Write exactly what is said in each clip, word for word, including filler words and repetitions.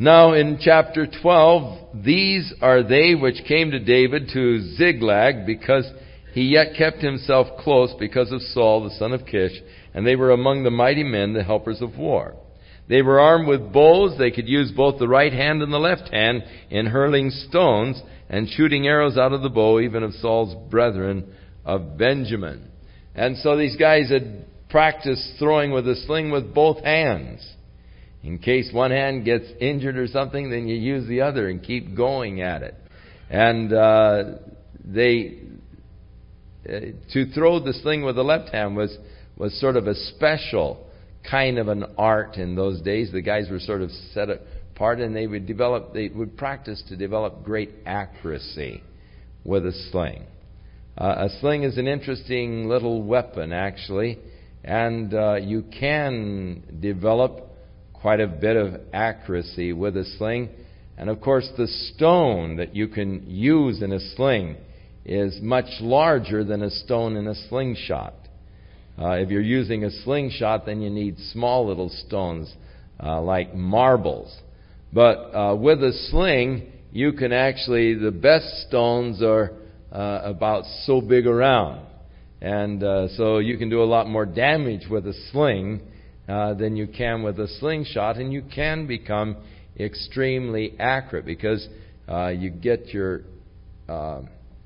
Now in chapter twelve, these are they which came to David to Ziklag, because he yet kept himself close because of Saul the son of Kish, and they were among the mighty men, the helpers of war. They were armed with bows. They could use both the right hand and the left hand in hurling stones and shooting arrows out of the bow, even of Saul's brethren of Benjamin. And so these guys had practiced throwing with a sling with both hands. In case one hand gets injured or something, then you use the other and keep going at it. And uh, they uh, to throw the sling with the left hand was was sort of a special kind of an art in those days. The guys were sort of set apart, and they would develop, they would practice to develop great accuracy with a sling. Uh, a sling is an interesting little weapon, actually, and uh, you can develop quite a bit of accuracy with a sling. And of course, the stone that you can use in a sling is much larger than a stone in a slingshot. Uh, if you're using a slingshot, then you need small little stones uh, like marbles. But uh, with a sling, you can actually, the best stones are uh, about so big around. And uh, so you can do a lot more damage with a sling uh, than you can with a slingshot. And you can become extremely accurate because uh, you get your uh,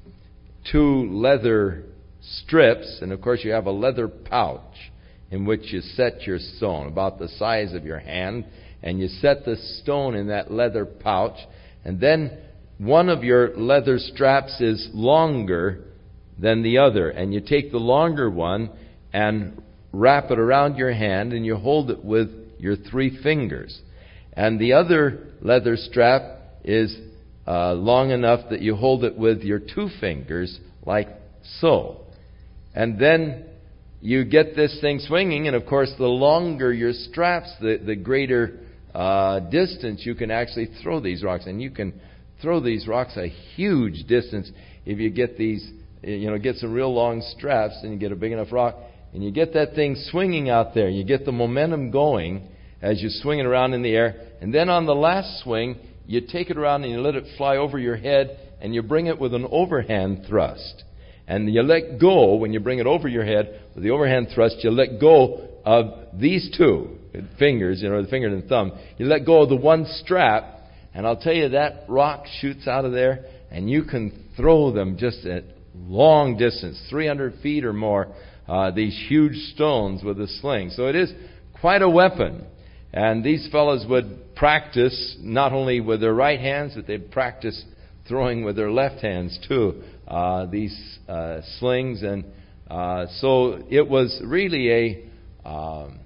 two leather strips, and of course you have a leather pouch in which you set your stone, about the size of your hand, and you set the stone in that leather pouch, and then one of your leather straps is longer than the other, and you take the longer one and wrap it around your hand, and you hold it with your three fingers. And the other leather strap is uh, long enough that you hold it with your two fingers, like so. And then you get this thing swinging, and of course the longer your straps, the, the greater uh, distance you can actually throw these rocks. And you can throw these rocks a huge distance if you get these, you know, get some real long straps and you get a big enough rock, and you get that thing swinging out there. You get the momentum going as you swing it around in the air. And then on the last swing, you take it around and you let it fly over your head, and you bring it with an overhand thrust. And you let go, when you bring it over your head with the overhand thrust, you let go of these two fingers, you know, the finger and the thumb. You let go of the one strap, and I'll tell you, that rock shoots out of there, and you can throw them just at long distance, three hundred feet or more, uh, these huge stones with a sling. So it is quite a weapon. And these fellows would practice not only with their right hands, but they'd practice throwing with their left hands too, uh, these uh, slings. And uh, so it was really a, um,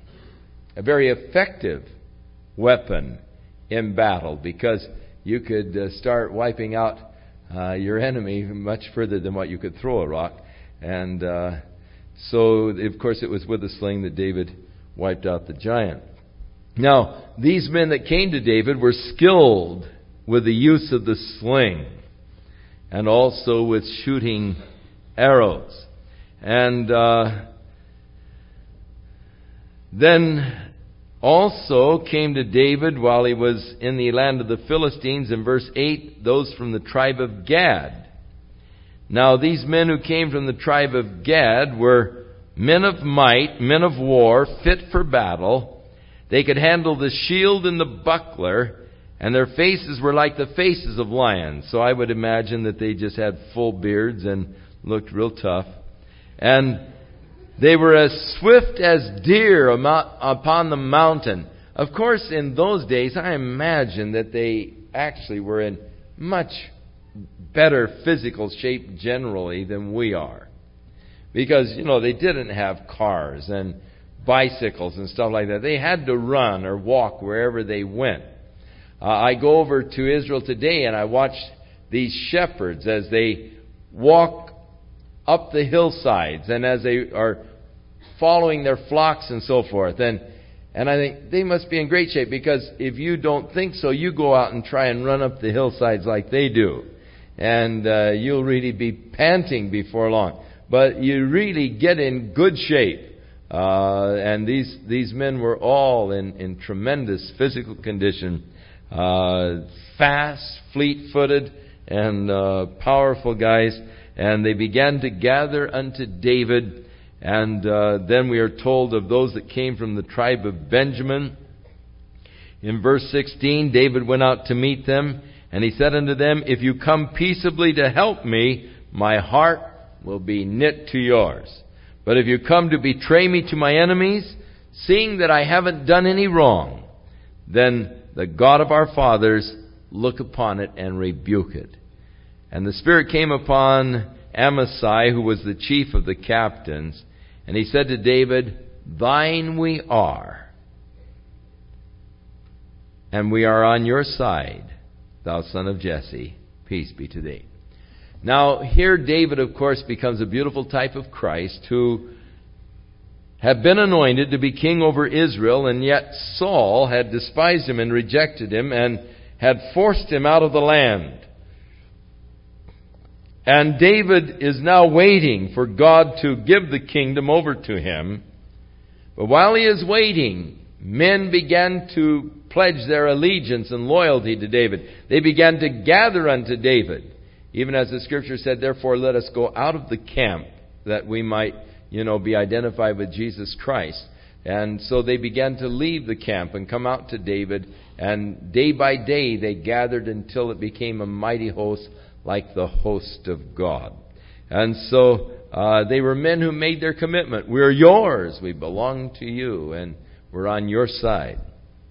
a very effective weapon in battle, because you could uh, start wiping out uh, your enemy much further than what you could throw a rock. And uh, so, of course, it was with the sling that David wiped out the giant. Now, these men that came to David were skilled with the use of the sling and also with shooting arrows. And uh, then also came to David while he was in the land of the Philistines, in verse eight, those from the tribe of Gad. Now these men who came from the tribe of Gad were men of might, men of war, fit for battle. They could handle the shield and the buckler, and their faces were like the faces of lions. So I would imagine that they just had full beards and looked real tough. And they were as swift as deer upon the mountain. Of course, in those days, I imagine that they actually were in much better physical shape generally than we are. Because, you know, they didn't have cars and bicycles and stuff like that. They had to run or walk wherever they went. Uh, I go over to Israel today and I watch these shepherds as they walk up the hillsides and as they are following their flocks and so forth. And and I think they must be in great shape, because if you don't think so, you go out and try and run up the hillsides like they do. And uh, you'll really be panting before long. But you really get in good shape. Uh, and these these men were all in, in tremendous physical condition uh, fast, fleet-footed, and uh, powerful guys. And they began to gather unto David. And uh, then we are told of those that came from the tribe of Benjamin. In verse sixteen, David went out to meet them, and he said unto them, If you come peaceably to help me, my heart will be knit to yours. But if you come to betray me to my enemies, seeing that I haven't done any wrong, then the God of our fathers look upon it and rebuke it. And the Spirit came upon Amasai, who was the chief of the captains, and he said to David, Thine we are, and we are on your side, thou son of Jesse. Peace be to thee. Now, here David, of course, becomes a beautiful type of Christ, who had been anointed to be king over Israel, and yet Saul had despised him and rejected him and had forced him out of the land. And David is now waiting for God to give the kingdom over to him. But while he is waiting, men began to pledge their allegiance and loyalty to David. They began to gather unto David. Even as the Scripture said, Therefore let us go out of the camp, that we might, you know, be identified with Jesus Christ. And so they began to leave the camp and come out to David. And day by day they gathered until it became a mighty host, like the host of God. And so uh, they were men who made their commitment. We're yours. We belong to you. And we're on your side.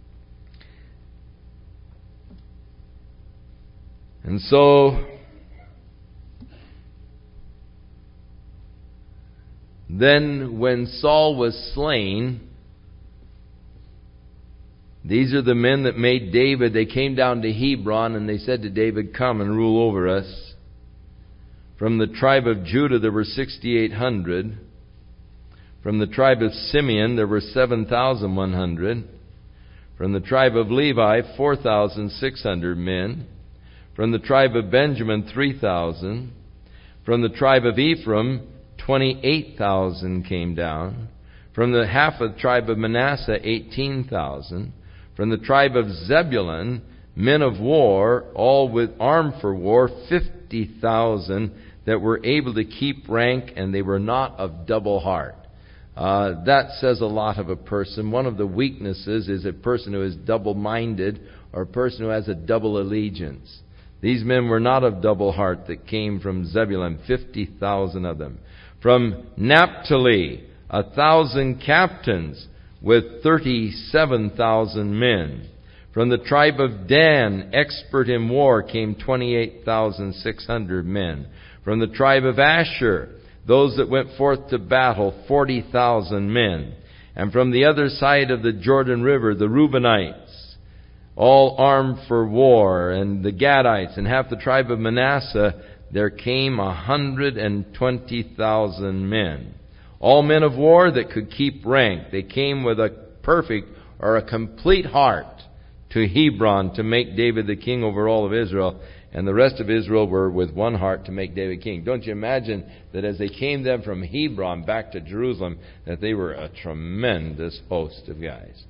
And so then when Saul was slain, these are the men that made David. They came down to Hebron and they said to David, Come and rule over us. From the tribe of Judah there were sixty-eight hundred. From the tribe of Simeon there were seven thousand one hundred. From the tribe of Levi four thousand six hundred men. From the tribe of Benjamin three thousand. From the tribe of Ephraim twenty-eight thousand came down. From the half of the tribe of Manasseh eighteen thousand. From the tribe of Zebulun, men of war, all with armed for war, fifty thousand that were able to keep rank, and they were not of double heart. Uh, that says a lot of a person. One of the weaknesses is a person who is double-minded, or a person who has a double allegiance. These men were not of double heart that came from Zebulun, fifty thousand of them. From Naphtali, a thousand captains, with thirty-seven thousand men. From the tribe of Dan, expert in war, came twenty-eight thousand six hundred men. From the tribe of Asher, those that went forth to battle, forty thousand men. And from the other side of the Jordan River, the Reubenites, all armed for war, and the Gadites, and half the tribe of Manasseh, there came a hundred and twenty thousand men. All men of war that could keep rank. They came with a perfect or a complete heart to Hebron to make David the king over all of Israel. And the rest of Israel were with one heart to make David king. Don't you imagine that as they came then from Hebron back to Jerusalem, that they were a tremendous host of guys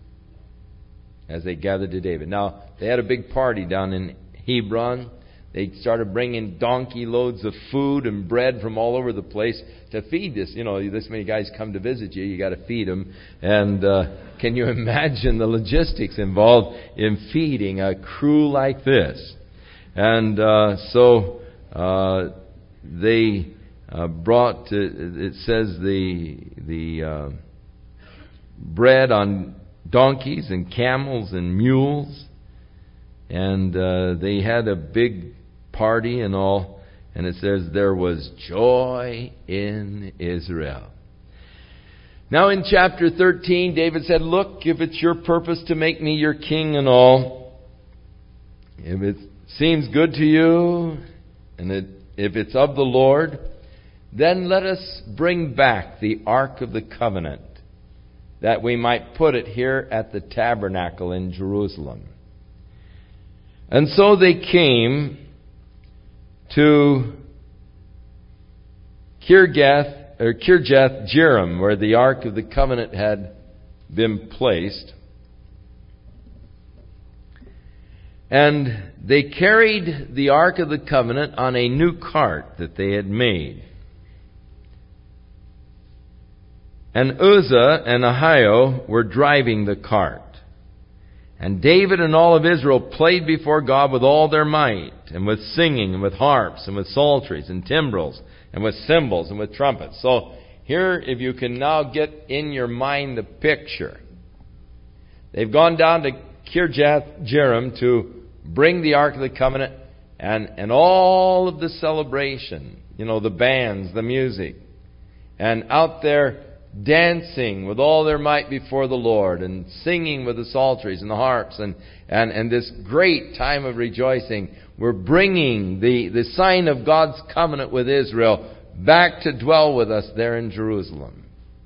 as they gathered to David. Now, they had a big party down in Hebron. They started bringing donkey loads of food and bread from all over the place to feed this. You know, this many guys come to visit you, you got to feed them. And uh, can you imagine the logistics involved in feeding a crew like this? And uh, so uh, they uh, brought, uh, it says, the the uh, bread on donkeys and camels and mules. And uh, they had a big party and all. And it says there was joy in Israel. Now in chapter thirteen, David said, Look, if it's your purpose to make me your king and all, if it seems good to you, and it, if it's of the Lord, then let us bring back the Ark of the Covenant, that we might put it here at the tabernacle in Jerusalem. And so they came to Kirjath, or Kirjath Jearim, where the Ark of the Covenant had been placed. And they carried the Ark of the Covenant on a new cart that they had made. And Uzzah and Ahio were driving the cart. And David and all of Israel played before God with all their might, and with singing, and with harps, and with psalteries, and timbrels, and with cymbals, and with trumpets. So here, if you can now get in your mind the picture. They've gone down to Kirjath Jearim to bring the Ark of the Covenant, and, and all of the celebration, you know, the bands, the music, and out there dancing with all their might before the Lord, and singing with the psalteries and the harps, and, and, and this great time of rejoicing. We're bringing the, the sign of God's covenant with Israel back to dwell with us there in Jerusalem.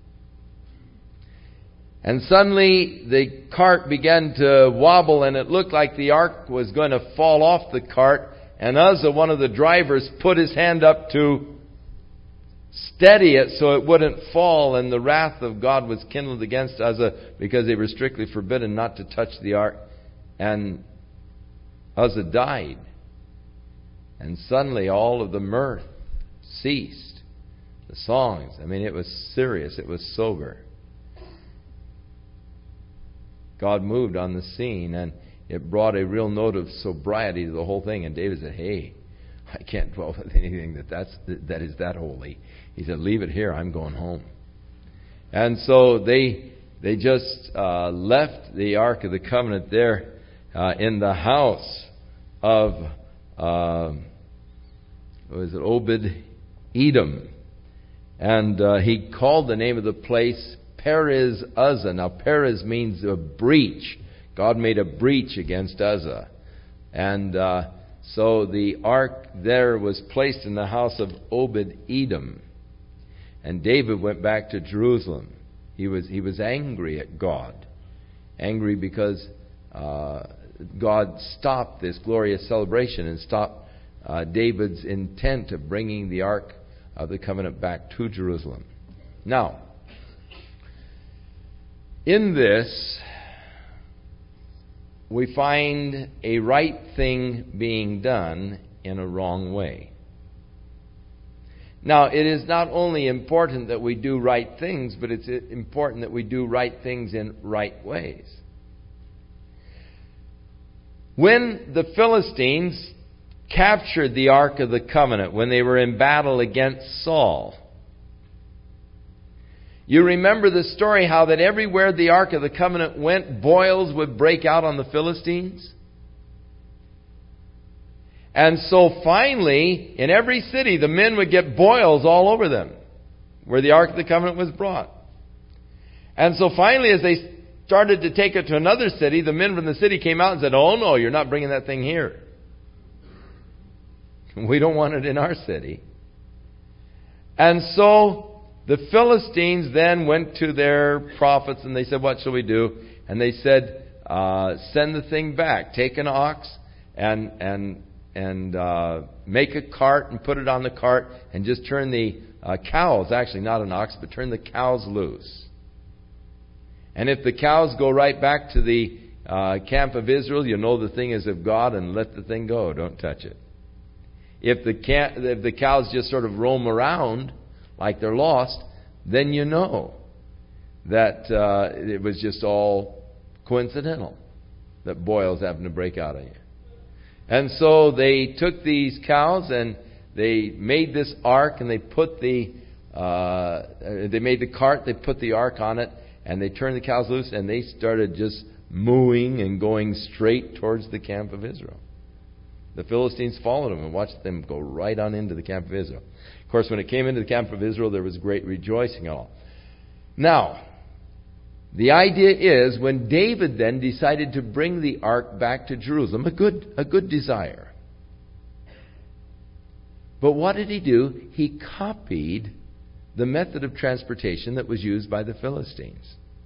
And suddenly the cart began to wobble, and it looked like the ark was going to fall off the cart. And Uzzah, one of the drivers, put his hand up to steady it so it wouldn't fall. And the wrath of God was kindled against Uzzah, because they were strictly forbidden not to touch the ark. And Uzzah died. And suddenly all of the mirth ceased. The songs, I mean, it was serious, it was sober. God moved on the scene, and it brought a real note of sobriety to the whole thing. And David said, hey, I can't dwell with anything that, that's, that is that holy. He said, leave it here, I'm going home. And so they they just uh, left the Ark of the Covenant there uh, in the house of, uh, what was it, Obed-Edom. And uh, he called the name of the place Perez Uzzah. Now, Perez means a breach. God made a breach against Uzzah. And uh, so the ark there was placed in the house of Obed-Edom. And David went back to Jerusalem. He was he was angry at God. Angry because uh, God stopped this glorious celebration and stopped uh, David's intent of bringing the Ark of the Covenant back to Jerusalem. Now, in this, we find a right thing being done in a wrong way. Now, it is not only important that we do right things, but it's important that we do right things in right ways. When the Philistines captured the Ark of the Covenant, when they were in battle against Saul, you remember the story how that everywhere the Ark of the Covenant went, boils would break out on the Philistines? And so finally, in every city, the men would get boils all over them where the Ark of the Covenant was brought. And so finally, as they started to take it to another city, the men from the city came out and said, oh no, you're not bringing that thing here. We don't want it in our city. And so the Philistines then went to their prophets and they said, what shall we do? And they said, uh, send the thing back. Take an ox and and and uh, make a cart and put it on the cart and just turn the uh, cows, actually not an ox, but turn the cows loose. And if the cows go right back to the uh, camp of Israel, you know the thing is of God, and let the thing go. Don't touch it. If the ca- if the cows just sort of roam around like they're lost, then you know that uh, it was just all coincidental that boils happened to break out on you. And so they took these cows and they made this ark, and they put the uh, they made the cart. They put the ark on it, and they turned the cows loose, and they started just mooing and going straight towards the camp of Israel. The Philistines followed them and watched them go right on into the camp of Israel. Of course, when it came into the camp of Israel, there was great rejoicing and all. Now, the idea is, when David then decided to bring the ark back to Jerusalem, a good, a good desire. But what did he do? He copied the method of transportation that was used by the Philistines.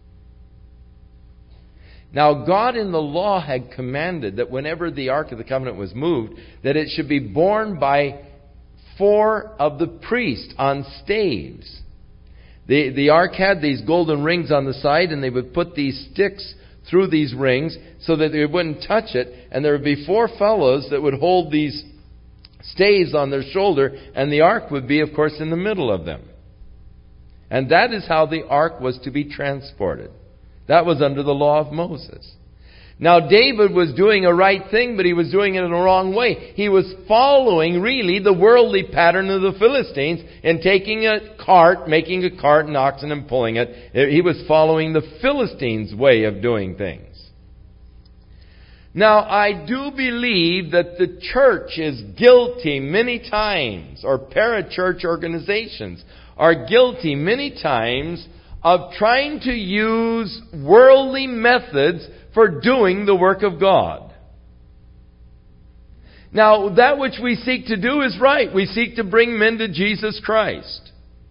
Now, God in the law had commanded that whenever the Ark of the Covenant was moved, that it should be borne by four of the priests on staves. The, the ark had these golden rings on the side, and they would put these sticks through these rings so that they wouldn't touch it. And there would be four fellows that would hold these staves on their shoulder, and the ark would be, of course, in the middle of them. And that is how the ark was to be transported. That was under the law of Moses. Now, David was doing a right thing, but he was doing it in a wrong way. He was following, really, the worldly pattern of the Philistines in taking a cart, making a cart and oxen and pulling it. He was following the Philistines' way of doing things. Now, I do believe that the church is guilty many times, or parachurch organizations are guilty many times of trying to use worldly methods for doing the work of God. Now, that which we seek to do is right. We seek to bring men to Jesus Christ.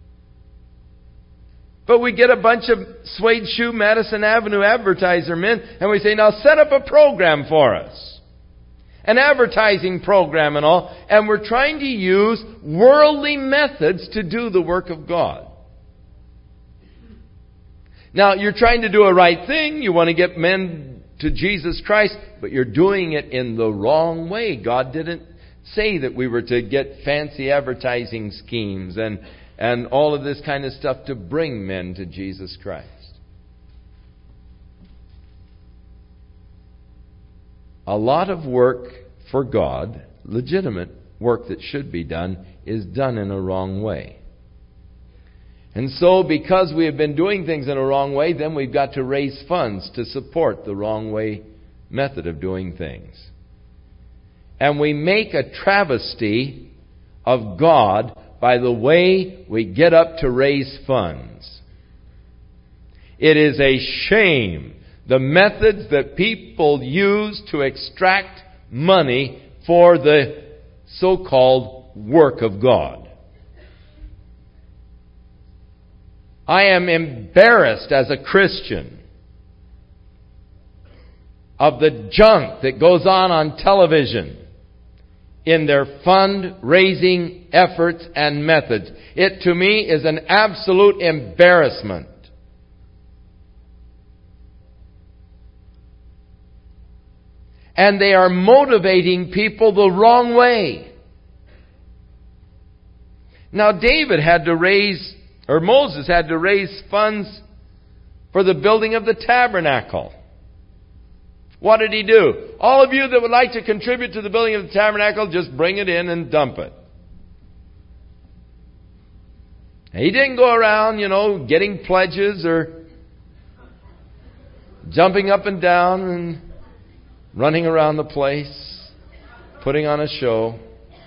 But we get a bunch of suede shoe Madison Avenue advertiser men, and we say, now set up a program for us. An advertising program and all. And we're trying to use worldly methods to do the work of God. Now, you're trying to do a right thing. You want to get men to Jesus Christ, but you're doing it in the wrong way. God didn't say that we were to get fancy advertising schemes and, and all of this kind of stuff to bring men to Jesus Christ. A lot of work for God, legitimate work that should be done, is done in a wrong way. And so, because we have been doing things in a wrong way, then we've got to raise funds to support the wrong way method of doing things. And we make a travesty of God by the way we get up to raise funds. It is a shame, the methods that people use to extract money for the so-called work of God. I am embarrassed as a Christian of the junk that goes on on television in their fundraising efforts and methods. It, to me, is an absolute embarrassment. And they are motivating people the wrong way. Now, David had to raise Or Moses had to raise funds for the building of the tabernacle. What did he do? All of you that would like to contribute to the building of the tabernacle, just bring it in and dump it. He didn't go around, you know, getting pledges or jumping up and down and running around the place, putting on a show.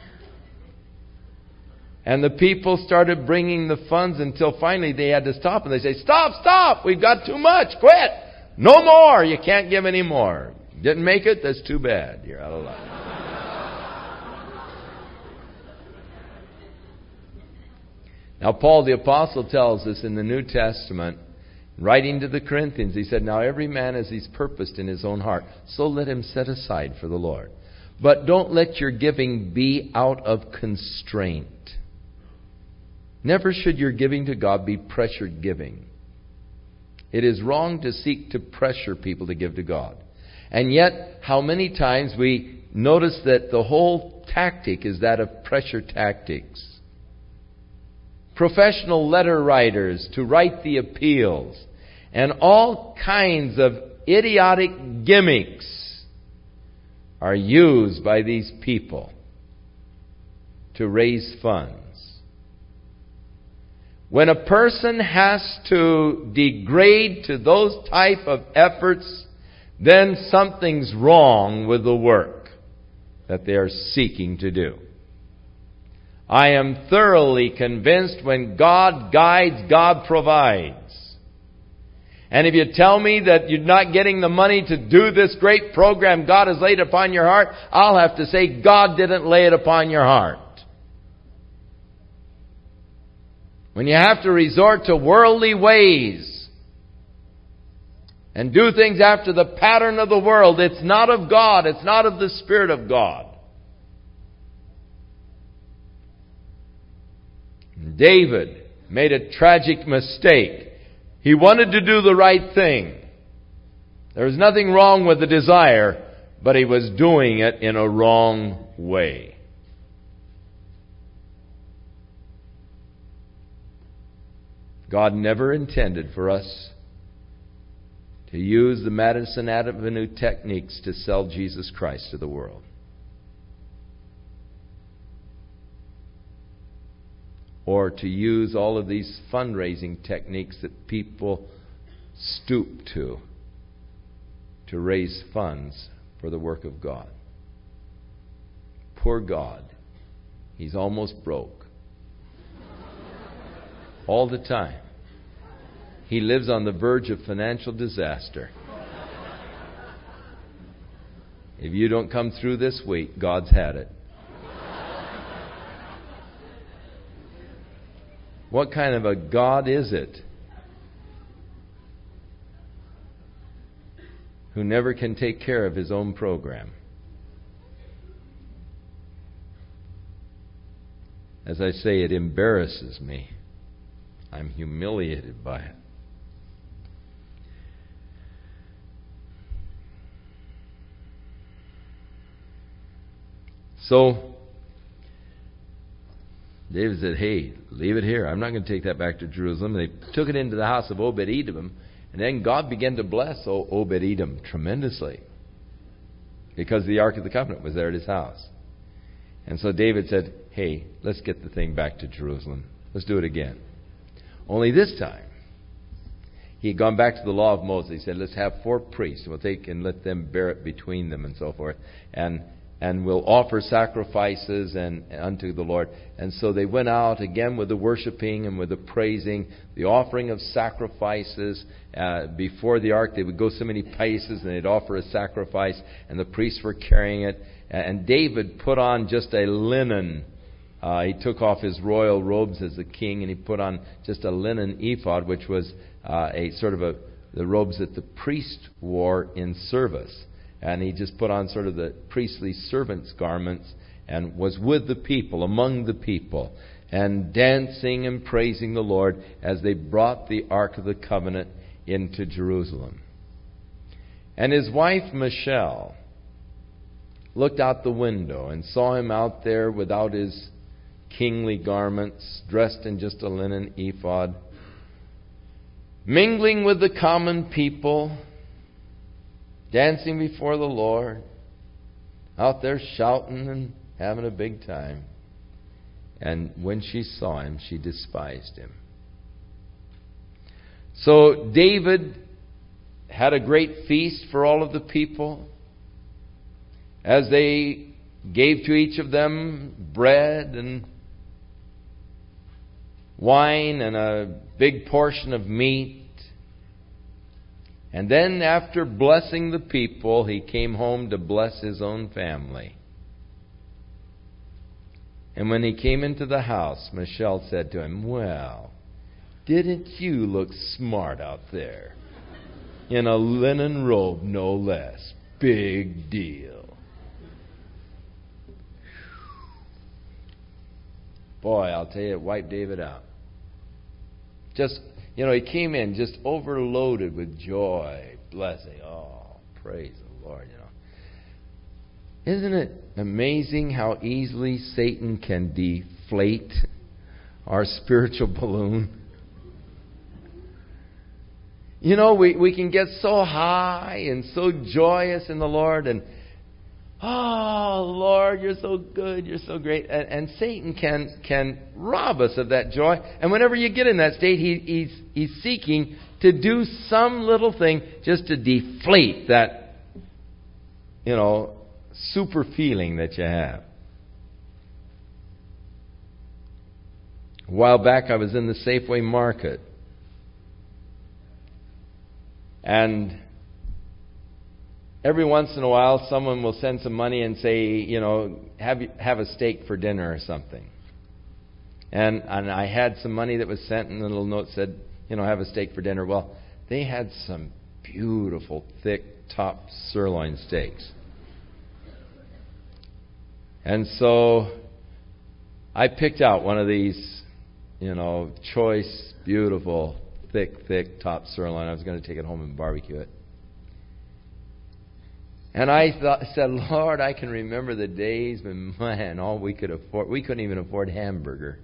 And the people started bringing the funds until finally they had to stop. And they say, stop, stop, we've got too much, quit. No more, you can't give any more. Didn't make it, that's too bad. You're out of luck. Now, Paul the Apostle tells us in the New Testament, writing to the Corinthians, he said, now every man as he's purposed in his own heart, so let him set aside for the Lord. But don't let your giving be out of constraint. Never should your giving to God be pressured giving. It is wrong to seek to pressure people to give to God. And yet, how many times we notice that the whole tactic is that of pressure tactics. Professional letter writers to write the appeals and all kinds of idiotic gimmicks are used by these people to raise funds. When a person has to degrade to those type of efforts, then something's wrong with the work that they are seeking to do. I am thoroughly convinced when God guides, God provides. And if you tell me that you're not getting the money to do this great program God has laid upon your heart, I'll have to say God didn't lay it upon your heart. When you have to resort to worldly ways and do things after the pattern of the world, it's not of God. It's not of the Spirit of God. David made a tragic mistake. He wanted to do the right thing. There was nothing wrong with the desire, but he was doing it in a wrong way. God never intended for us to use the Madison Avenue techniques to sell Jesus Christ to the world. Or to use all of these fundraising techniques that people stoop to to raise funds for the work of God. Poor God. He's almost broke. All the time. He lives on the verge of financial disaster. If you don't come through this week, God's had it. What kind of a God is it who never can take care of His own program? As I say, it embarrasses me. I'm humiliated by it. So, David said, hey, leave it here. I'm not going to take that back to Jerusalem. They took it into the house of Obed-Edom. And then God began to bless Obed-Edom tremendously. Because the Ark of the Covenant was there at his house. And so David said, hey, let's get the thing back to Jerusalem. Let's do it again. Only this time, he had gone back to the law of Moses. He said, let's have four priests. We'll take and let them bear it between them and so forth. And and we'll offer sacrifices and unto the Lord. And so they went out again with the worshiping and with the praising, the offering of sacrifices. Uh, before the ark, they would go so many paces and they'd offer a sacrifice, and the priests were carrying it. And David put on just a linen. Uh, he took off his royal robes as a king, and he put on just a linen ephod, which was uh, a sort of a the robes that the priest wore in service. And he just put on sort of the priestly servant's garments and was with the people, among the people, and dancing and praising the Lord as they brought the Ark of the Covenant into Jerusalem. And his wife Michal looked out the window and saw him out there without his kingly garments, dressed in just a linen ephod, mingling with the common people, dancing before the Lord, out there shouting and having a big time. And when she saw him, she despised him. So David had a great feast for all of the people, as they gave to each of them bread and wine and a big portion of meat. And then after blessing the people, he came home to bless his own family. And when he came into the house, Michal said to him, well, didn't you look smart out there? In a linen robe, no less. Big deal. Boy, I'll tell you, it wiped David out. Just, you know, he came in just overloaded with joy, blessing. Oh, praise the Lord, you know. Isn't it amazing how easily Satan can deflate our spiritual balloon? You know, we, we can get so high and so joyous in the Lord, and oh, Lord, you're so good, you're so great. And, and Satan can can rob us of that joy. And whenever you get in that state, he, he's, he's seeking to do some little thing just to deflate that, you know, super feeling that you have. A while back, I was in the Safeway market. And every once in a while, someone will send some money and say, you know, have have a steak for dinner or something. And and I had some money that was sent, and the little note said, you know, have a steak for dinner. Well, they had some beautiful, thick, top sirloin steaks. And so I picked out one of these, you know, choice, beautiful, thick, thick top sirloin. I was going to take it home and barbecue it. And I thought, said, Lord, I can remember the days when, man, all we could afford, we couldn't even afford hamburger.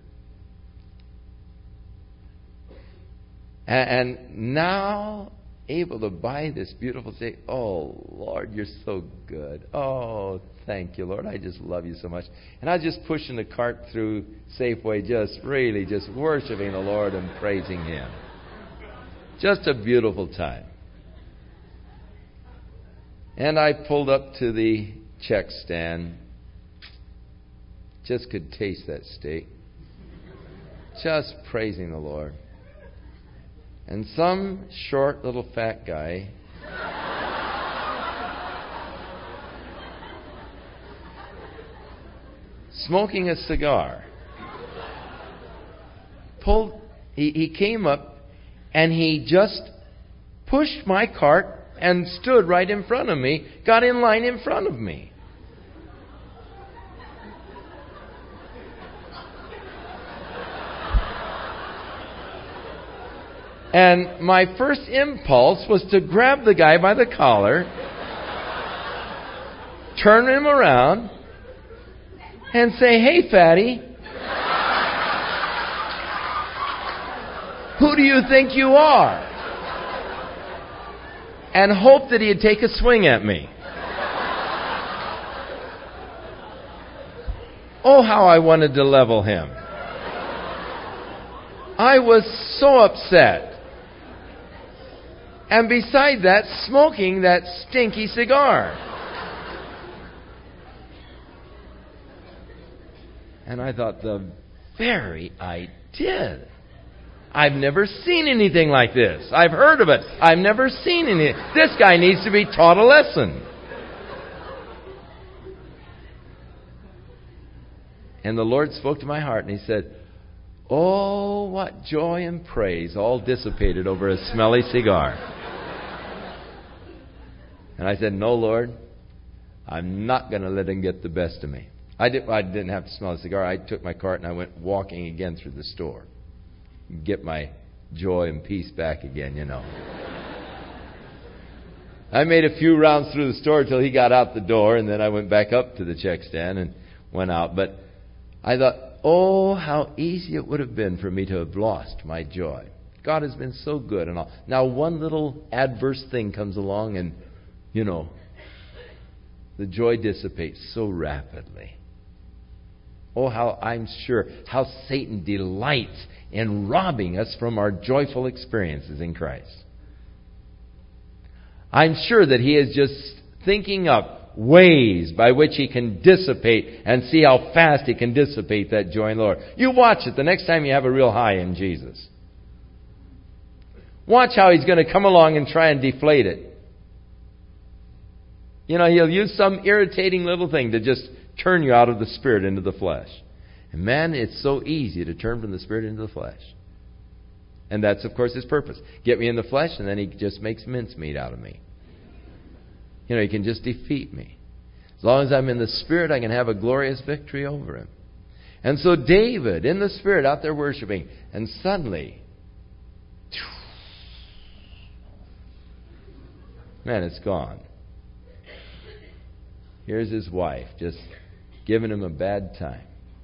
And, and now, able to buy this beautiful steak. Oh, Lord, you're so good. Oh, thank you, Lord. I just love you so much. And I was just pushing the cart through Safeway, just really just worshiping the Lord and praising Him. Just a beautiful time. And I pulled up to the check stand. Just could taste that steak. Just praising the Lord. And some short little fat guy smoking a cigar pulled he, he came up and he just pushed my cart and stood right in front of me, got in line in front of me. And my first impulse was to grab the guy by the collar, turn him around, and say, "Hey, fatty, who do you think you are?" And hope that he'd take a swing at me. Oh, how I wanted to level him. I was so upset. And beside that, smoking that stinky cigar. And I thought, the very idea. I've never seen anything like this. I've heard of it. I've never seen anything. This guy needs to be taught a lesson. And the Lord spoke to my heart and He said, "Oh, what joy and praise all dissipated over a smelly cigar." And I said, "No, Lord, I'm not going to let him get the best of me." I, did, I didn't have to smell a cigar. I took my cart and I went walking again through the store. Get my joy and peace back again, you know. I made a few rounds through the store until he got out the door, and then I went back up to the check stand and went out. But I thought, oh, how easy it would have been for me to have lost my joy. God has been so good and all. Now one little adverse thing comes along and, you know, the joy dissipates so rapidly. Oh, how I'm sure, how Satan delights in robbing us from our joyful experiences in Christ. I'm sure that he is just thinking up ways by which he can dissipate and see how fast he can dissipate that joy in the Lord. You watch it the next time you have a real high in Jesus. Watch how he's going to come along and try and deflate it. You know, he'll use some irritating little thing to just turn you out of the spirit into the flesh. And man, it's so easy to turn from the spirit into the flesh. And that's, of course, his purpose. Get me in the flesh, and then he just makes mincemeat out of me. You know, he can just defeat me. As long as I'm in the spirit, I can have a glorious victory over him. And so David, in the spirit, out there worshiping, and suddenly, man, it's gone. Here's his wife, just giving him a bad time.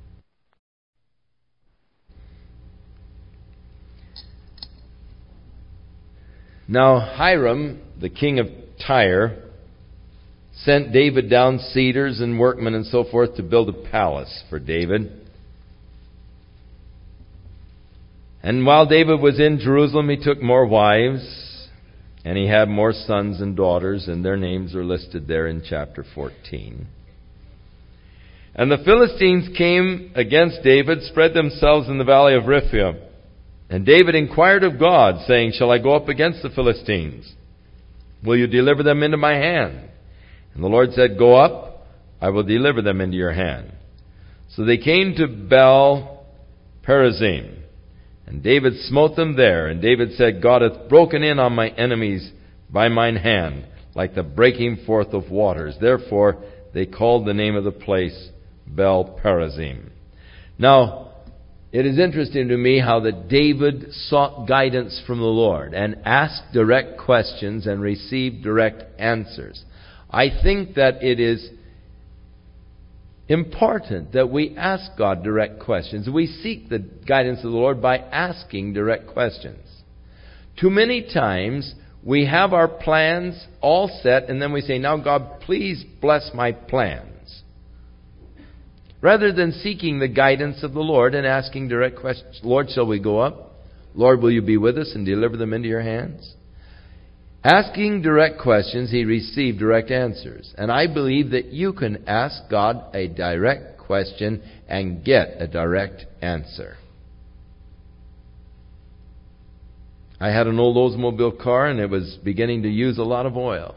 Now Hiram, the king of Tyre, sent David down cedars and workmen and so forth to build a palace for David. And while David was in Jerusalem, he took more wives, and he had more sons and daughters, and their names are listed there in chapter fourteen. And the Philistines came against David, spread themselves in the valley of Rephaim. And David inquired of God, saying, "Shall I go up against the Philistines? Will you deliver them into my hand?" And the Lord said, "Go up, I will deliver them into your hand." So they came to Baal Perazim, and David smote them there. And David said, "God hath broken in on my enemies by mine hand, like the breaking forth of waters." Therefore they called the name of the place Baal Perazim. Now, it is interesting to me how that David sought guidance from the Lord and asked direct questions and received direct answers. I think that it is important that we ask God direct questions. We seek the guidance of the Lord by asking direct questions. Too many times we have our plans all set and then we say, now God, please bless my plans. Rather than seeking the guidance of the Lord and asking direct questions. Lord, shall we go up? Lord, will you be with us and deliver them into your hands? Asking direct questions, he received direct answers. And I believe that you can ask God a direct question and get a direct answer. I had an old Oldsmobile car and it was beginning to use a lot of oil.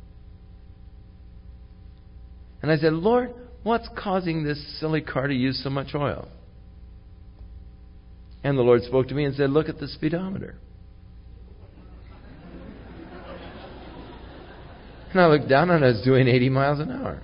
And I said, Lord, what's causing this silly car to use so much oil? And the Lord spoke to me and said, look at the speedometer. And I looked down and I was doing eighty miles an hour.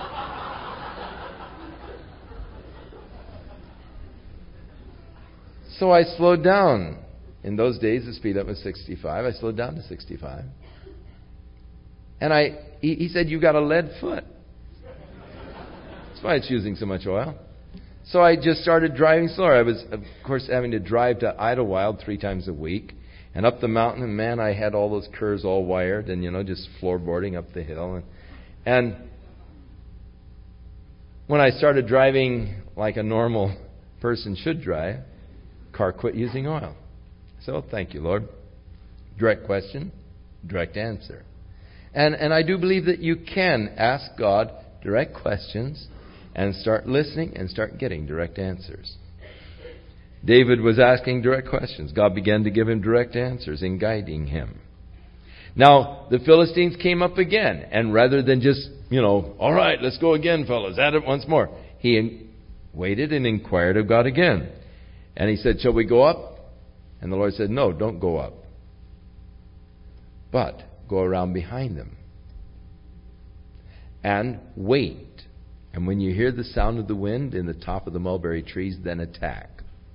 So I slowed down. In those days, the speed limit was sixty-five. I slowed down to sixty-five. And I, he, he said, you got a lead foot. That's why it's using so much oil. So I just started driving slower. I was, of course, having to drive to Idlewild three times a week. And up the mountain, and man, I had all those curves all wired and, you know, just floorboarding up the hill. And, and when I started driving like a normal person should drive, car quit using oil. So, thank you, Lord. Direct question, direct answer. And, and I do believe that you can ask God direct questions and start listening and start getting direct answers. David was asking direct questions. God began to give him direct answers in guiding him. Now, the Philistines came up again. And rather than just, you know, all right, let's go again, fellas, at it once more. He waited and inquired of God again. And he said, shall we go up? And the Lord said, no, don't go up. But go around behind them. And wait. And when you hear the sound of the wind in the top of the mulberry trees, then attack.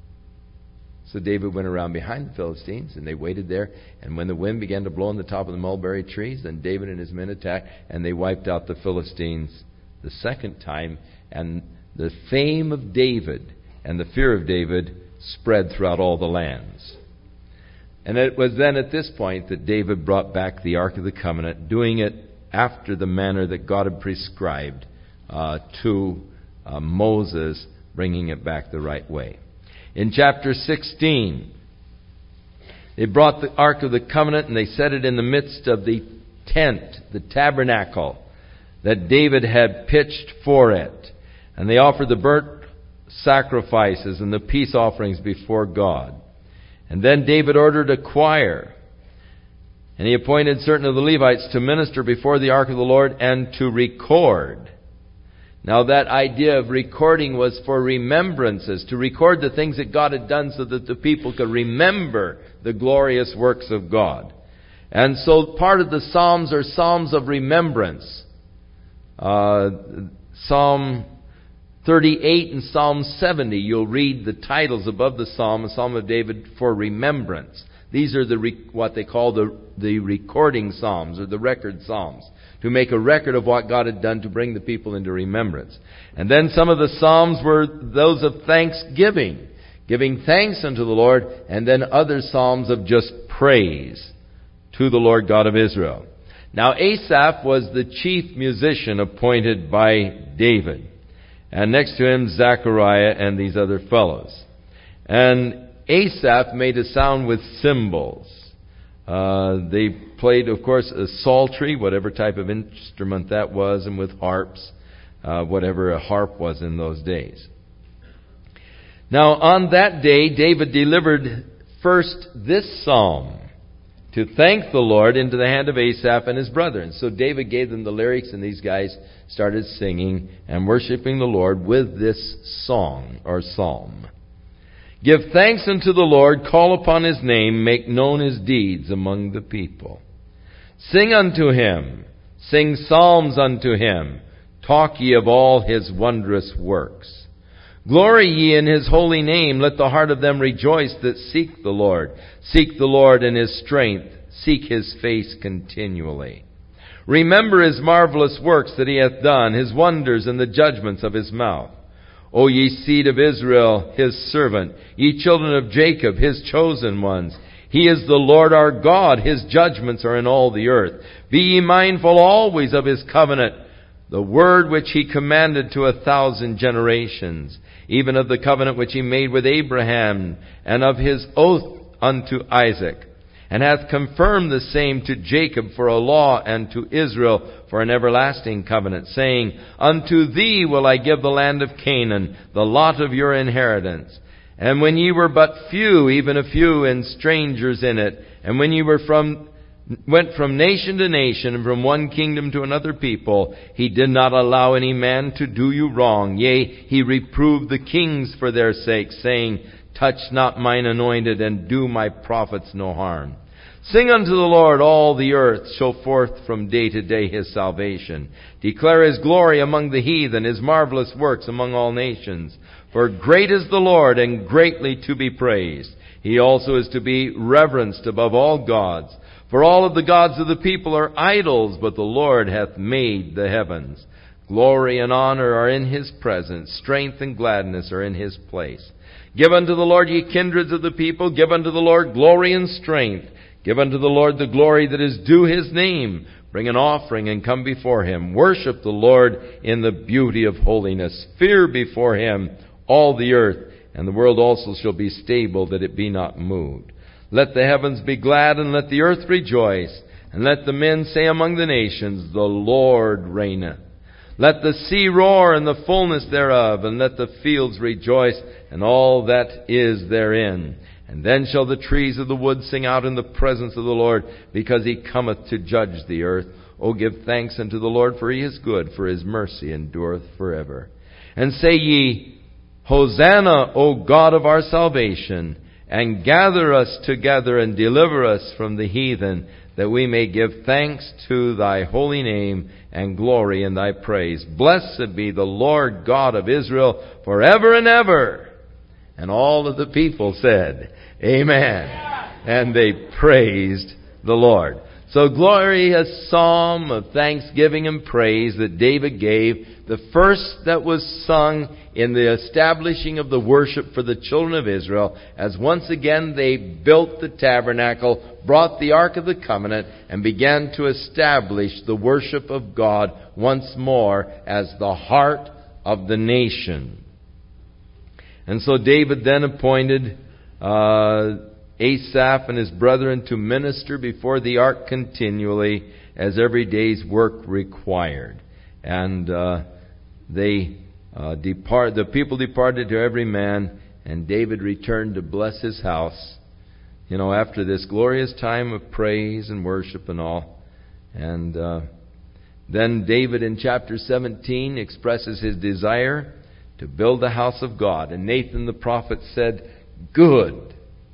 So David went around behind the Philistines, and they waited there. And when the wind began to blow on the top of the mulberry trees, then David and his men attacked, and they wiped out the Philistines the second time. And the fame of David and the fear of David spread throughout all the lands. And it was then at this point that David brought back the Ark of the Covenant, doing it after the manner that God had prescribed uh, to uh, Moses, bringing it back the right way. In chapter sixteen, they brought the Ark of the Covenant and they set it in the midst of the tent, the tabernacle that David had pitched for it. And they offered the burnt sacrifices and the peace offerings before God. And then David ordered a choir. And he appointed certain of the Levites to minister before the Ark of the Lord and to record. Now that idea of recording was for remembrances, to record the things that God had done so that the people could remember the glorious works of God. And so part of the Psalms are Psalms of remembrance. Uh, Psalm thirty-eight and Psalm seventy, you'll read the titles above the Psalm, a Psalm of David for remembrance. These are the re- what they call the, the recording Psalms, or the record Psalms, to make a record of what God had done to bring the people into remembrance. And then some of the Psalms were those of thanksgiving, giving thanks unto the Lord, and then other Psalms of just praise to the Lord God of Israel. Now Asaph was the chief musician appointed by David. And next to him, Zechariah and these other fellows. And Asaph made a sound with cymbals. Uh, they played, of course, a psaltery, whatever type of instrument that was, and with harps, uh, whatever a harp was in those days. Now, on that day, David delivered first this psalm to thank the Lord into the hand of Asaph and his brethren. So David gave them the lyrics, and these guys started singing and worshiping the Lord with this song or psalm. Give thanks unto the Lord, call upon his name, make known his deeds among the people. Sing unto him, sing psalms unto him, talk ye of all his wondrous works. Glory ye in his holy name, let the heart of them rejoice that seek the Lord. Seek the Lord in his strength, seek his face continually. Remember his marvelous works that he hath done, his wonders and the judgments of his mouth. O ye seed of Israel, his servant, ye children of Jacob, his chosen ones. He is the Lord our God, his judgments are in all the earth. Be ye mindful always of his covenant, the word which he commanded to a thousand generations, even of the covenant which he made with Abraham, and of his oath unto Isaac, and hath confirmed the same to Jacob for a law, and to Israel for an everlasting covenant, saying, Unto thee will I give the land of Canaan, the lot of your inheritance. And when ye were but few, even a few, and strangers in it, and when ye were from went from nation to nation, and from one kingdom to another people, he did not allow any man to do you wrong. Yea, he reproved the kings for their sake, saying, Touch not mine anointed, and do my prophets no harm. Sing unto the Lord, all the earth. Show forth from day to day his salvation. Declare his glory among the heathen, his marvelous works among all nations. For great is the Lord, and greatly to be praised. He also is to be reverenced above all gods. For all of the gods of the people are idols, but the Lord hath made the heavens. Glory and honor are in his presence. Strength and gladness are in his place. Give unto the Lord, ye kindreds of the people. Give unto the Lord glory and strength. Give unto the Lord the glory that is due his name. Bring an offering and come before him. Worship the Lord in the beauty of holiness. Fear before him all the earth, and the world also shall be stable, that it be not moved. Let the heavens be glad, and let the earth rejoice, and let the men say among the nations, The Lord reigneth. Let the sea roar and the fullness thereof, and let the fields rejoice, and all that is therein. And then shall the trees of the wood sing out in the presence of the Lord, because he cometh to judge the earth. O give thanks unto the Lord, for he is good, for his mercy endureth forever. And say ye, Hosanna, O God of our salvation, and gather us together and deliver us from the heathen, that we may give thanks to thy holy name and glory in thy praise. Blessed be the Lord God of Israel forever and ever. And all of the people said, Amen. And they praised the Lord. So glorious psalm of thanksgiving and praise that David gave, the first that was sung in the establishing of the worship for the children of Israel, as once again they built the tabernacle, brought the Ark of the Covenant, and began to establish the worship of God once more as the heart of the nation. And so David then appointed uh, Asaph and his brethren to minister before the ark continually, as every day's work required. And uh, they uh, depart. The people departed to every man, and David returned to bless his house. You know, after this glorious time of praise and worship and all. And uh, then David in chapter seventeen expresses his desire to build the house of God. And Nathan the prophet said, Good.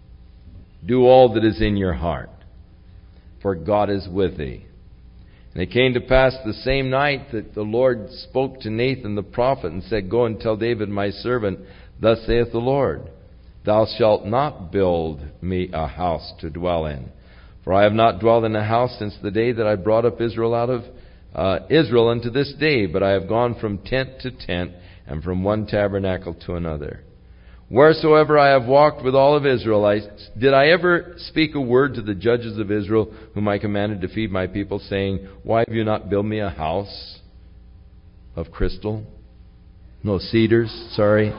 Do all that is in your heart, for God is with thee. And it came to pass the same night that the Lord spoke to Nathan the prophet and said, Go and tell David my servant, Thus saith the Lord, Thou shalt not build me a house to dwell in. For I have not dwelled in a house since the day that I brought up Israel out of uh, Israel unto this day, but I have gone from tent to tent, and from one tabernacle to another. Wheresoever I have walked with all of Israel, I, did I ever speak a word to the judges of Israel, whom I commanded to feed my people, saying, Why have you not built me a house of crystal? No, cedars, sorry.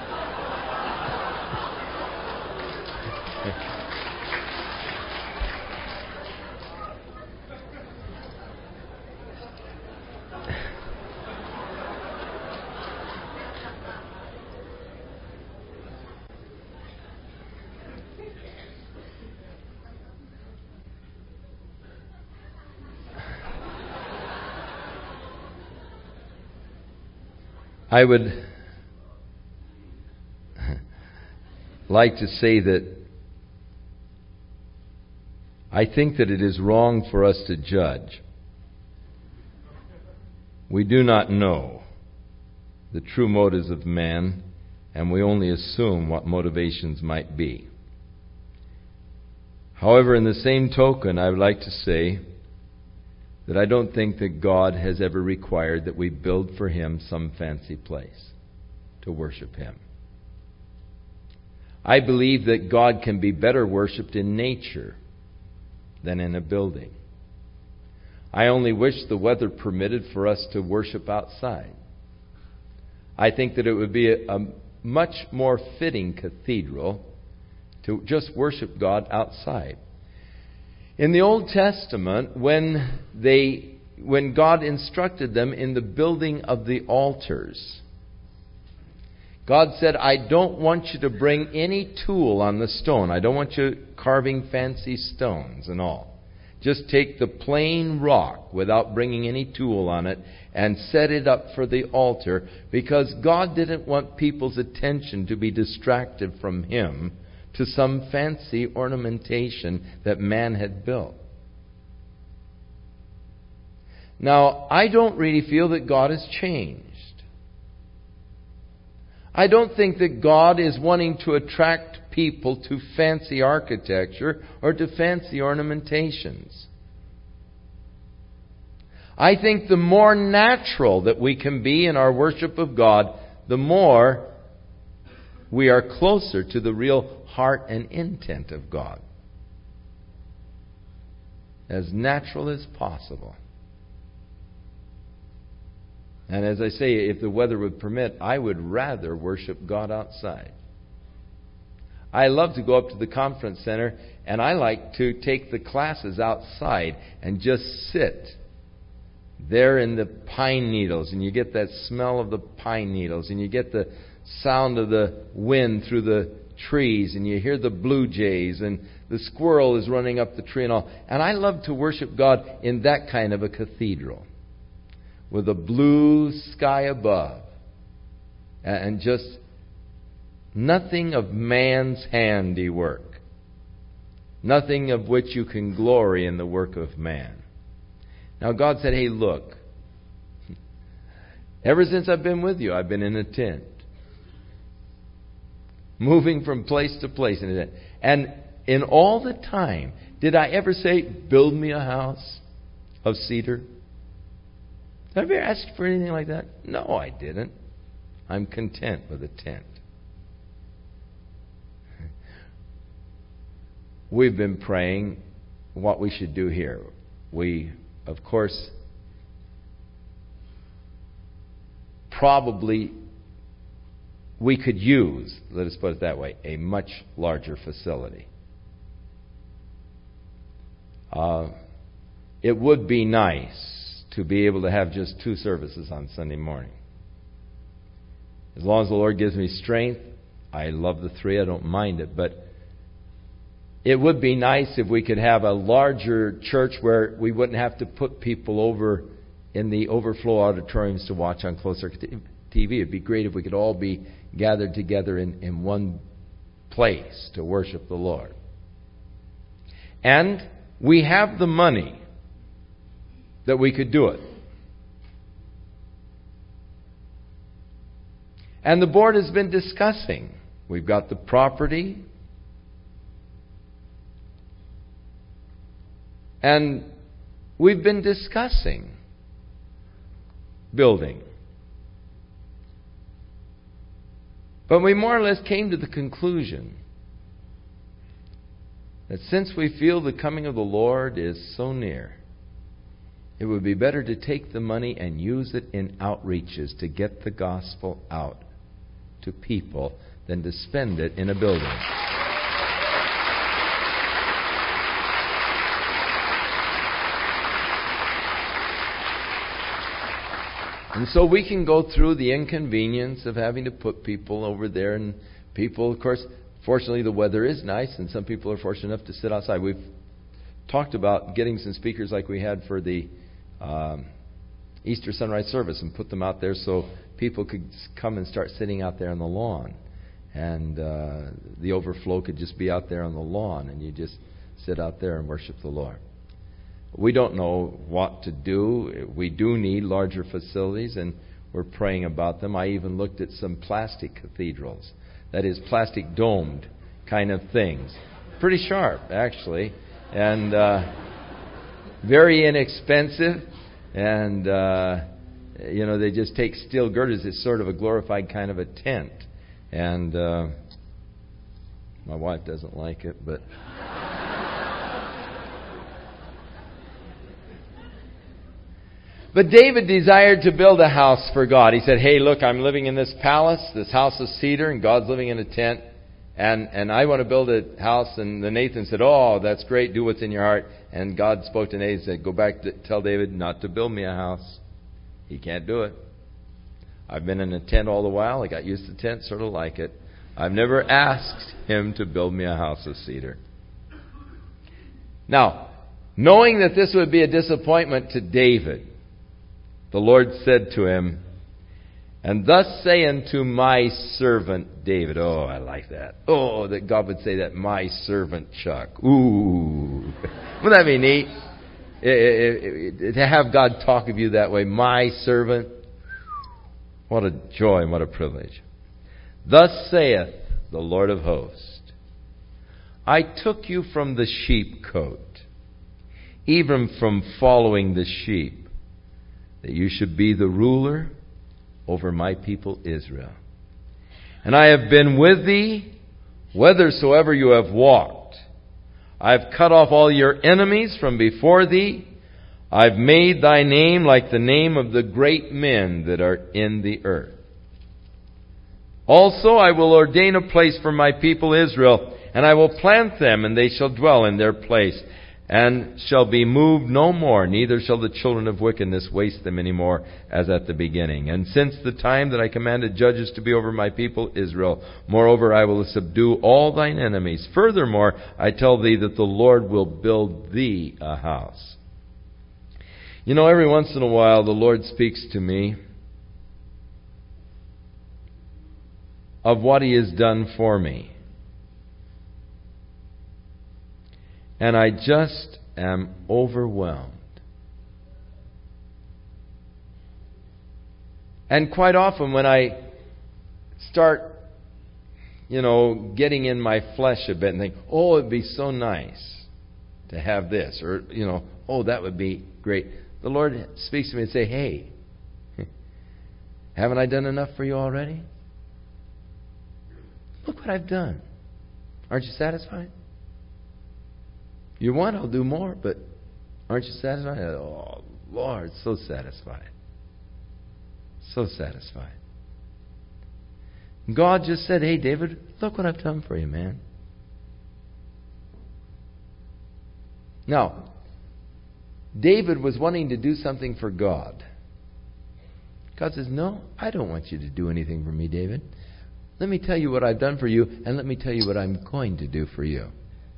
I would like to say that I think that it is wrong for us to judge. We do not know the true motives of man, and we only assume what motivations might be. However, in the same token, I would like to say that I don't think that God has ever required that we build for Him some fancy place to worship Him. I believe that God can be better worshipped in nature than in a building. I only wish the weather permitted for us to worship outside. I think that it would be a, a much more fitting cathedral to just worship God outside. In the Old Testament, when they, when God instructed them in the building of the altars, God said, I don't want you to bring any tool on the stone. I don't want you carving fancy stones and all. Just take the plain rock without bringing any tool on it and set it up for the altar, because God didn't want people's attention to be distracted from Him to some fancy ornamentation that man had built. Now, I don't really feel that God has changed. I don't think that God is wanting to attract people to fancy architecture or to fancy ornamentations. I think the more natural that we can be in our worship of God, the more we are closer to the real heart and intent of God. As natural as possible. And as I say, if the weather would permit, I would rather worship God outside. I love to go up to the conference center, and I like to take the classes outside and just sit there in the pine needles, and you get that smell of the pine needles, and you get the sound of the wind through the trees, and you hear the blue jays, and the squirrel is running up the tree and all. And I love to worship God in that kind of a cathedral, with a blue sky above, and just nothing of man's handiwork, nothing of which you can glory in the work of man. Now God said, hey, look, ever since I've been with you, I've been in a tent, moving from place to place in a tent. And in all the time, did I ever say, build me a house of cedar? Did I ever ask for anything like that? No, I didn't. I'm content with a tent. We've been praying what we should do here. We, of course, probably we could use, let us put it that way, a much larger facility. Uh, it would be nice to be able to have just two services on Sunday morning. As long as the Lord gives me strength, I love the three, I don't mind it, but it would be nice if we could have a larger church where we wouldn't have to put people over in the overflow auditoriums to watch on closed circuit T V. It'd be great if we could all be gathered together in, in one place to worship the Lord. And we have the money that we could do it. And the board has been discussing. We've got the property. And we've been discussing building. But we more or less came to the conclusion that since we feel the coming of the Lord is so near, it would be better to take the money and use it in outreaches to get the gospel out to people than to spend it in a building. And so we can go through the inconvenience of having to put people over there, and people, of course, fortunately the weather is nice and some people are fortunate enough to sit outside. We've talked about getting some speakers like we had for the um, Easter sunrise service and put them out there so people could come and start sitting out there on the lawn. And uh, the overflow could just be out there on the lawn, and you just sit out there and worship the Lord. We don't know what to do. We do need larger facilities, and we're praying about them. I even looked at some plastic cathedrals. That is, plastic domed kind of things. Pretty sharp, actually. And uh, very inexpensive, and uh, you know, they just take steel girders. It's sort of a glorified kind of a tent, and uh, my wife doesn't like it, but. But David desired to build a house for God. He said, hey, look, I'm living in this palace, this house of cedar, and God's living in a tent. And and I want to build a house. And then Nathan said, oh, that's great. Do what's in your heart. And God spoke to Nathan and said, go back to tell David not to build me a house. He can't do it. I've been in a tent all the while. I got used to tent, sort of like it. I've never asked him to build me a house of cedar. Now, knowing that this would be a disappointment to David, the Lord said to him, and thus say unto my servant David. Oh, I like that. Oh, that God would say that, my servant Chuck. Ooh. Wouldn't that be neat? It, it, it, to have God talk of you that way, my servant. What a joy and what a privilege. Thus saith the Lord of hosts, I took you from the sheepcote, even from following the sheep, that you should be the ruler over my people Israel. And I have been with thee whithersoever you have walked. I have cut off all your enemies from before thee. I have made thy name like the name of the great men that are in the earth. Also I will ordain a place for my people Israel, and I will plant them, and they shall dwell in their place, and shall be moved no more, neither shall the children of wickedness waste them any more, as at the beginning. And since the time that I commanded judges to be over my people Israel, moreover I will subdue all thine enemies. Furthermore, I tell thee that the Lord will build thee a house. You know, every once in a while the Lord speaks to me of what He has done for me. And I just am overwhelmed. And quite often when I start, you know, getting in my flesh a bit and think, oh, it'd be so nice to have this. Or, you know, oh, that would be great. The Lord speaks to me and say, hey, haven't I done enough for you already? Look what I've done. Aren't you satisfied? You want, I'll do more, but aren't you satisfied? Oh, Lord, so satisfied. So satisfied. God just said, hey, David, look what I've done for you, man. Now, David was wanting to do something for God. God says, no, I don't want you to do anything for me, David. Let me tell you what I've done for you, and let me tell you what I'm going to do for you.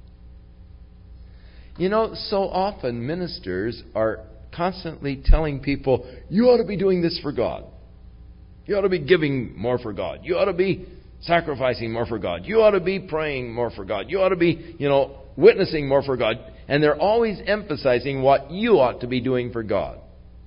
You know, so often ministers are constantly telling people, you ought to be doing this for God. You ought to be giving more for God. You ought to be sacrificing more for God. You ought to be praying more for God. You ought to be, you know, witnessing more for God. And they're always emphasizing what you ought to be doing for God.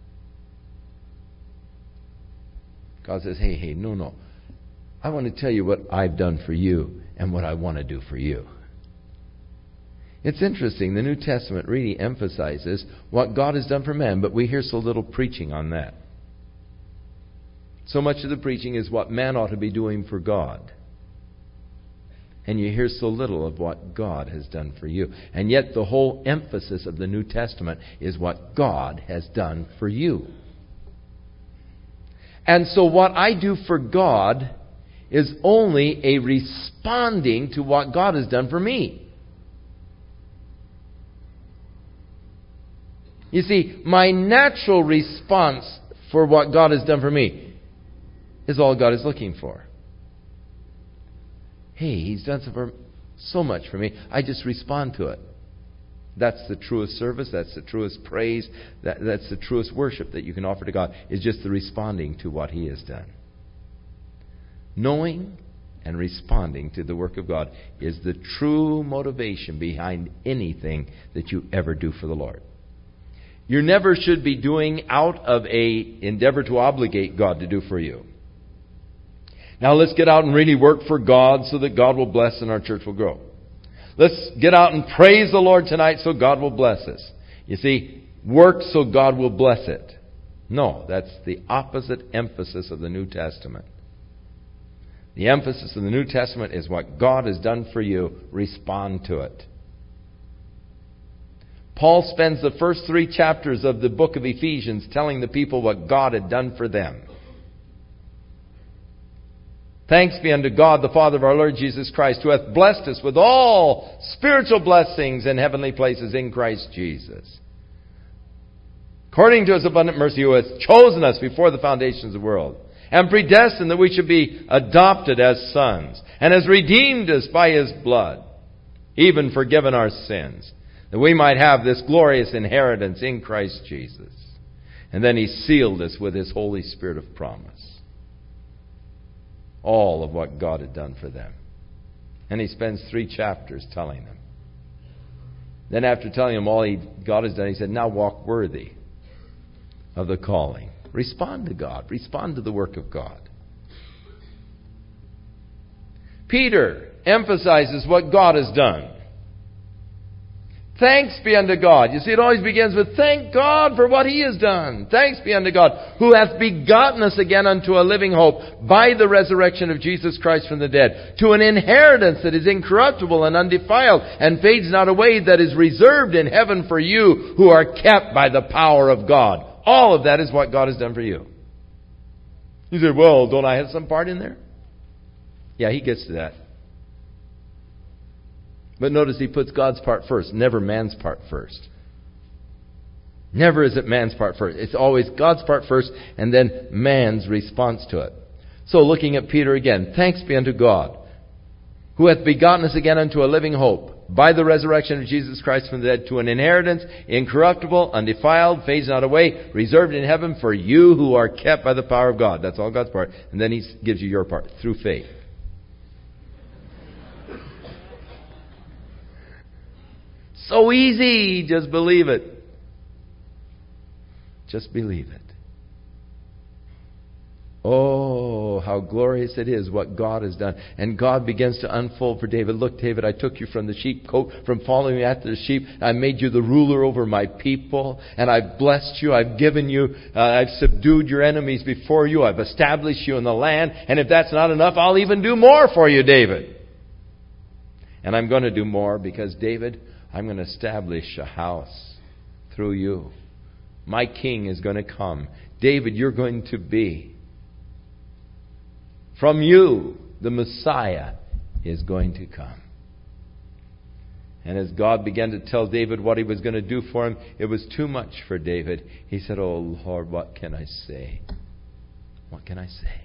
God says, hey, hey, no, no. I want to tell you what I've done for you and what I want to do for you. It's interesting, the New Testament really emphasizes what God has done for man, but we hear so little preaching on that. So much of the preaching is what man ought to be doing for God. And you hear so little of what God has done for you. And yet the whole emphasis of the New Testament is what God has done for you. And so what I do for God is only a responding to what God has done for me. You see, my natural response for what God has done for me is all God is looking for. Hey, He's done so, for, so much for me. I just respond to it. That's the truest service. That's the truest praise. That, that's the truest worship that you can offer to God, is just the responding to what He has done. Knowing and responding to the work of God is the true motivation behind anything that you ever do for the Lord. You never should be doing out of a endeavor to obligate God to do for you. Now let's get out and really work for God so that God will bless and our church will grow. Let's get out and praise the Lord tonight so God will bless us. You see, work so God will bless it. No, that's the opposite emphasis of the New Testament. The emphasis of the New Testament is what God has done for you. Respond to it. Paul spends the first three chapters of the book of Ephesians telling the people what God had done for them. Thanks be unto God, the Father of our Lord Jesus Christ, who hath blessed us with all spiritual blessings in heavenly places in Christ Jesus. According to His abundant mercy, who hath chosen us before the foundations of the world, and predestined that we should be adopted as sons, and has redeemed us by His blood, even forgiven our sins, that we might have this glorious inheritance in Christ Jesus. And then He sealed us with His Holy Spirit of promise. All of what God had done for them. And He spends three chapters telling them. Then after telling them all he, God has done, He said, now walk worthy of the calling. Respond to God. Respond to the work of God. Peter emphasizes what God has done. Thanks be unto God. You see, it always begins with thank God for what He has done. Thanks be unto God, who hath begotten us again unto a living hope by the resurrection of Jesus Christ from the dead, to an inheritance that is incorruptible and undefiled and fades not away, that is reserved in heaven for you who are kept by the power of God. All of that is what God has done for you. You say, well, don't I have some part in there? Yeah, He gets to that. But notice He puts God's part first, never man's part first. Never is it man's part first. It's always God's part first and then man's response to it. So looking at Peter again, thanks be unto God, who hath begotten us again unto a living hope, by the resurrection of Jesus Christ from the dead, to an inheritance incorruptible, undefiled, fades not away, reserved in heaven for you who are kept by the power of God. That's all God's part. And then He gives you your part, through faith. So easy. Just believe it. Just believe it. Oh, how glorious it is what God has done. And God begins to unfold for David. Look, David, I took you from the sheepcote, from following me after the sheep. I made you the ruler over my people. And I've blessed you. I've given you, uh, I've subdued your enemies before you. I've established you in the land. And if that's not enough, I'll even do more for you, David. And I'm going to do more because, David, I'm going to establish a house through you. My king is going to come. David, you're going to be. From you, the Messiah is going to come. And as God began to tell David what He was going to do for him, it was too much for David. He said, oh Lord, what can I say? What can I say?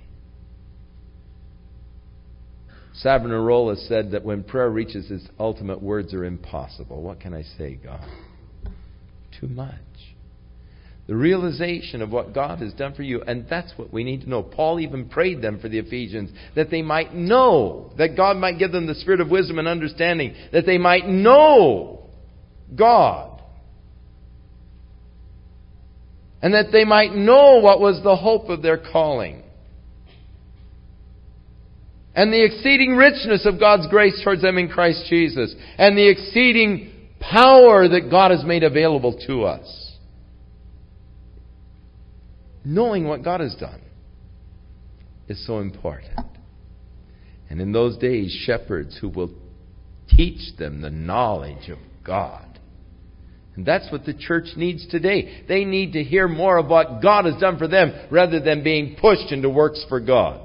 Savonarola said that when prayer reaches its ultimate, words are impossible. What can I say, God? Too much. The realization of what God has done for you, and that's what we need to know. Paul even prayed them for the Ephesians, that they might know, that God might give them the spirit of wisdom and understanding, that they might know God. And that they might know what was the hope of their calling. And the exceeding richness of God's grace towards them in Christ Jesus. And the exceeding power that God has made available to us. Knowing what God has done is so important. And in those days, shepherds who will teach them the knowledge of God. And that's what the church needs today. They need to hear more of what God has done for them rather than being pushed into works for God.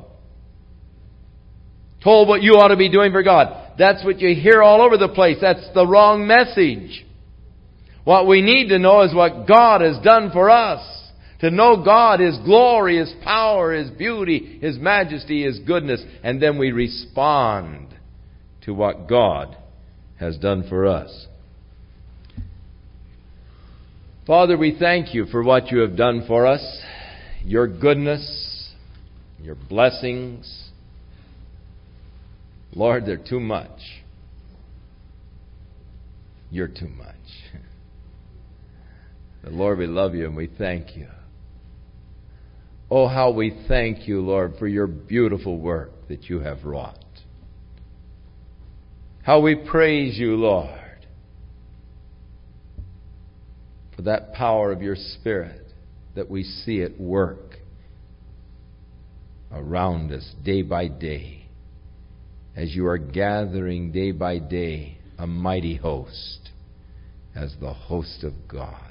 Told what you ought to be doing for God. That's what you hear all over the place. That's the wrong message. What we need to know is what God has done for us. To know God, His glory, His power, His beauty, His majesty, His goodness. And then we respond to what God has done for us. Father, we thank You for what You have done for us. Your goodness, Your blessings. Lord, they're too much. You're too much. But Lord, we love You and we thank You. Oh, how we thank You, Lord, for Your beautiful work that You have wrought. How we praise You, Lord, for that power of your Spirit, that we see at work around us day by day, as you are gathering day by day a mighty host as the host of God.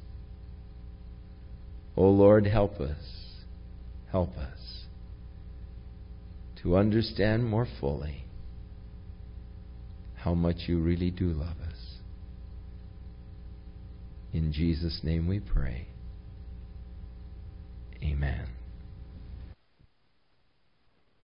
O Lord, help us, help us to understand more fully how much you really do love us. In Jesus' name we pray. Amen.